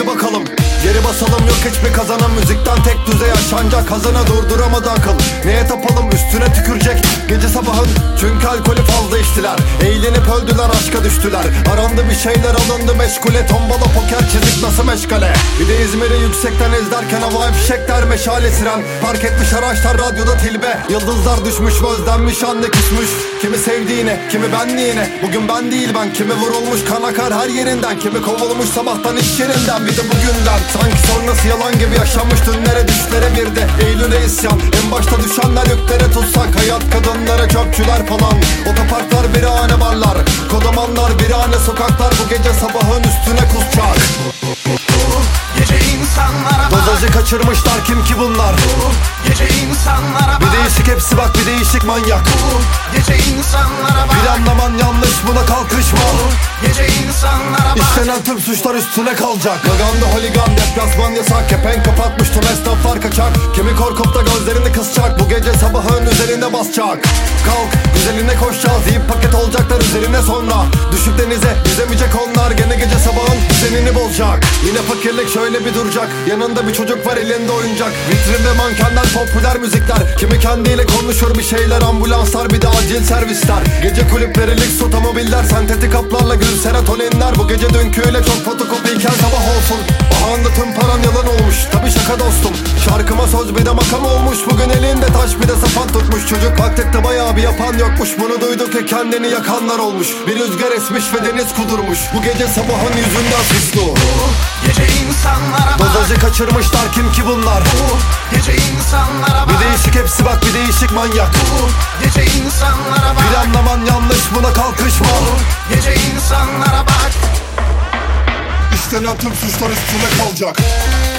Haydi bakalım geri basalım, yok hiçbir kazanan. Müzikten tek düze yaşanacak, kazana durduramadı akıl. Neye tapalım, üstüne tükürecek gece sabahın. Çünkü alkolü fazla içtiler, eğlenip öldüler, aşka düştüler. Arandı bir şeyler, alındı meşgule. Tombala, poker, çizik nasıl meşgale. Bir de İzmir'i yüksekten izlerken havai fişekler, meşale siren. Park etmiş araçlar, radyoda tilbe. Yıldızlar düşmüş, özlenmiş, anne küsmüş. Kimi sevdiğine, kimi benliğine. Bugün ben değil ben, kimi vurulmuş kan akar her yerinden. Kimi kovulmuş sabahtan iş yerinden, bir de bugünden. Sanki sonrası yalan gibi yaşanmış dünlere, düşlere bir de Eylül'e isyan. En başta düşenler yüklere tutsak, hayat kadınlara, çöpçüler falan. Otoparklar birahane barlar, kodamanlar birahane sokaklar. Bu gece sabahın üstüne kusacak. Gece insanlara bak, dozajı kaçırmışlar, kim ki bunlar? gece insanlara bak, Bir değişik hepsi bak, bir değişik manyak. gece insanlara bak, Planlaman yanlış, buna kalkışma. gece insanlara bak. İşlenen tüm suçlar üstüne kalacak. Gaganda holigan, deplasman yasak. Kepenk kapatmış tüm esnaflar kaçak. Kimi korkup da gözlerini kısacak, bu gece sabahın üzerine basacak. Kalk güzeline koşacağız, deyip paket olacaklar üzerine sonra. Düşüp denize yüzemeyecek onlar, gene gece sabahın düzenini bozacak. Yine fakirlik şöyle bir duracak, yanında bir çocuk var elinde oyuncak. Vitrinde mankenler, popüler müzikler. Kimi kendiyle konuşur bir şeyler, ambulanslar bir de acil servisler. Gece kulüpleri, lüks otomobiller, sentetik haplarla gül serotoninler. Bu gece dünküyle çok fotokopiyken sabah olsun. Ahanda tüm paran yalan olmuş, tabi şaka dostum. Şarkıma söz bir de makam olmuş. Bugün elinde taş bir de sapan tutmuş. Çocuk baktıkta bayağı bir yapan yokmuş. Bunu duyduk ki kendini yakanlar olmuş. Bir rüzgar esmiş ve deniz kudurmuş. Bu gece sabahın yüzünden sustu. Gece insanlara bak, dozajı kaçırmışlar, kim ki bunlar? gece insanlara bak, Bir değişik hepsi bak, bir değişik manyak. gece insanlara bak, Planlaman yanlış, buna kalkışma. gece insanlara bak. İşlenen tüm suçlar üstüne kalacak.